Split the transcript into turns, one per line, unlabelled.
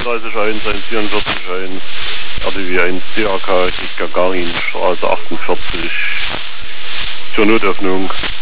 31 1, 44 1, RDW 1, DAK, Gagarin, Straße 48, zur Notöffnung.